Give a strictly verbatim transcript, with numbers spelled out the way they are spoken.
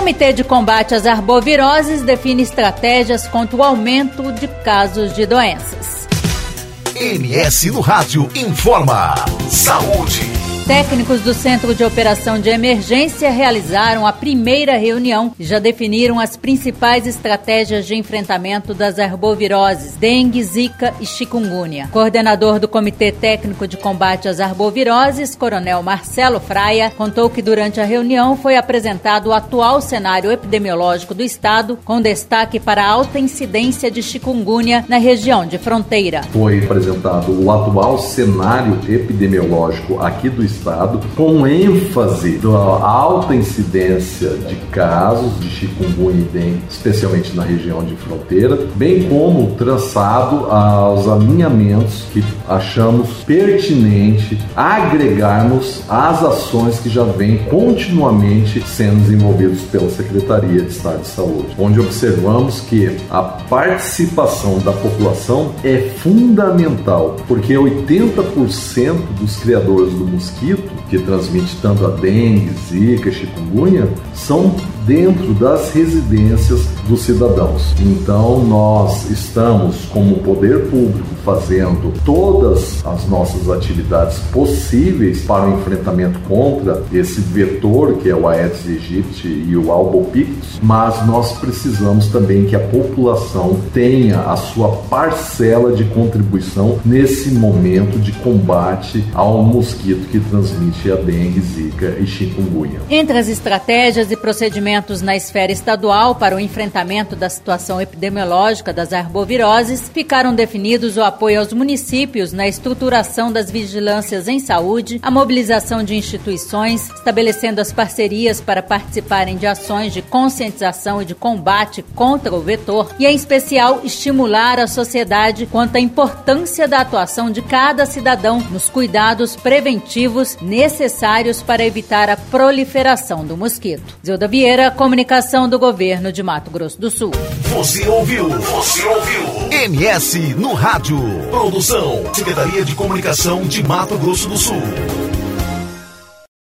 Comitê de Combate às Arboviroses define estratégias contra o aumento de casos de doenças. M S no Rádio informa. Saúde. Técnicos do Centro de Operação de Emergência realizaram a primeira reunião e já definiram as principais estratégias de enfrentamento das arboviroses, dengue, zika e chikungunya. Coordenador do Comitê Técnico de Combate às Arboviroses, Coronel Marcelo Fraia, contou que durante a reunião foi apresentado o atual cenário epidemiológico do estado, com destaque para a alta incidência de chikungunya na região de fronteira. Foi apresentado o atual cenário epidemiológico aqui do estado, com ênfase da alta incidência de casos de chikungunya e dengue, especialmente na região de fronteira, bem como traçado aos alinhamentos que achamos pertinente agregarmos às ações que já vêm continuamente sendo desenvolvidas pela Secretaria de Estado de Saúde, onde observamos que a participação da população é fundamental, porque oitenta por cento dos criadores do mosquito, que transmite tanto a dengue, zika e chikungunya, são dentro das residências dos cidadãos. Então nós estamos, como poder público, fazendo todas as nossas atividades possíveis para o enfrentamento contra esse vetor que é o Aedes aegypti e o albopictus, mas nós precisamos também que a população tenha a sua parcela de contribuição nesse momento de combate ao mosquito que transmite a dengue, zika e chikungunya. Entre as estratégias e procedimentos na esfera estadual para o enfrentamento da situação epidemiológica das arboviroses, ficaram definidos o apoio aos municípios na estruturação das vigilâncias em saúde, a mobilização de instituições, estabelecendo as parcerias para participarem de ações de conscientização e de combate contra o vetor e, em especial, estimular a sociedade quanto à importância da atuação de cada cidadão nos cuidados preventivos necessários para evitar a proliferação do mosquito. Zilda Vieira, Comunicação do Governo de Mato Grosso do Sul. Você ouviu? Você ouviu? M S no Rádio. Produção, Secretaria de Comunicação de Mato Grosso do Sul.